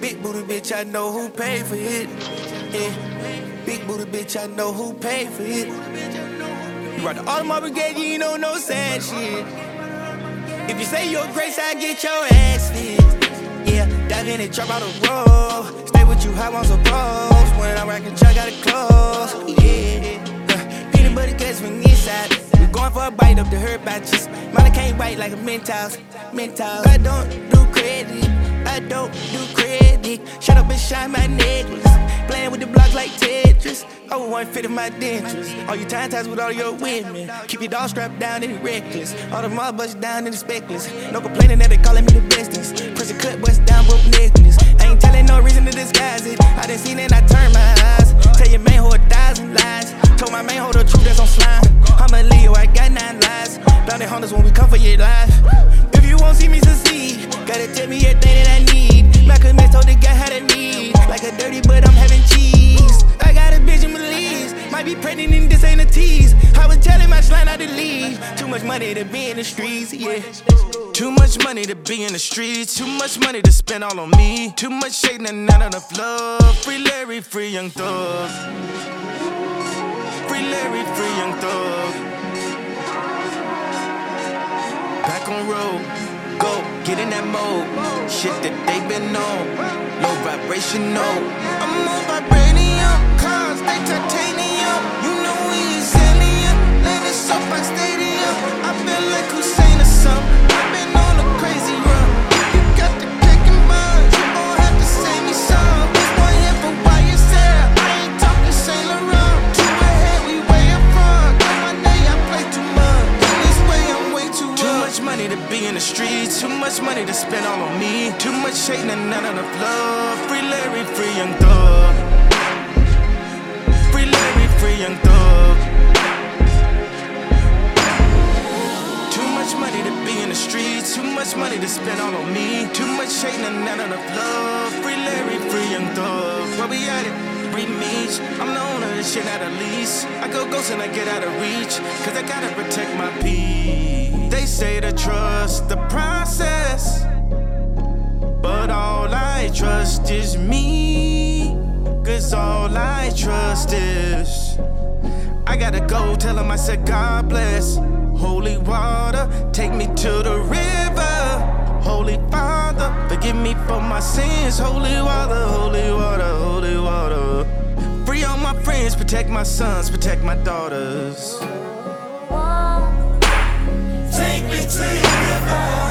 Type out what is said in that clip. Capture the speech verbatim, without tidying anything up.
Big booty bitch, I know who paid for it. Yeah. Big booty bitch, I know who paid for it. You rock the Audemars Brigade, you know no sad shit. If you say your grace, I get your ass lit. Yeah, dive in and drop out a roll. Stay with you, I want some pros. When I rock the truck, gotta close. Yeah, uh, peanut butter cuts from the inside. We going for a bite up the herb batches. Mine can't bite like a Mentos. Mentos. I don't do credit. I don't do credit. Shut up and shine my necklace. Playing with the blocks like Tetris. Over one fit of my dentures. All you time ties with all your women. Keep your dog strapped down and reckless. All the mob bust down and the speckless. No complaining that they calling me the bestest. Press a cut, bust down, broke necklace. I ain't telling no reason to disguise it. I done seen it, I turn my eyes. Tell your man who a thousand lies. Told my man hold the truth that's on slime. I'm a Leo, I got nine lives. Bounty hunters when we come for your life. If you won't see me succeed, gotta tell me everything that I need. Malcolm X told the guy how to need. Like a dirty, but I'm having cheese. I got a bitch in Belize. Might be pregnant and this ain't a tease. I was telling my slime not to leave. Too much money to be in the streets, yeah. Too much money to be in the streets. Too much money to spend all on me. Too much shade and not enough love. Free Larry, free Young Thug. Free Larry, free Young Thug. Back on road, go, get in that mode. Shit that they been on, low vibrational. I'm on vibranium, cars, they titanium. You know we is alien, landing SoFi Stadium. I feel like Hussein or something. I've been on a crazy run. You got the kicking buns, you gon' have to sing me some. This one here for Y S L, I ain't talking Saint Laurent. Two ahead, we way up front. On my day, I play too much. In this way, I'm way too up. Too much money to be in the streets. Too much money to spend all on me. Too much shade and not enough love. Free Larry, free Young Thug. Free Larry, free Young Thug. Too much money to be in the streets. Too much money to spend all on me. Too much shade and not enough love. Free Larry, free Young Thug. Where we at it? Reach. I'm the owner of this shit out of lease. I go ghost and I get out of reach. Cause I gotta protect my peace. They say to trust the process, but all I trust is me. Cause all I trust is I gotta go tell him I said God bless. Holy water, take me to the river. Holy Father, forgive me for my sins. Holy water, holy water, holy water. Free all my friends, protect my sons, protect my daughters. Take me to your river.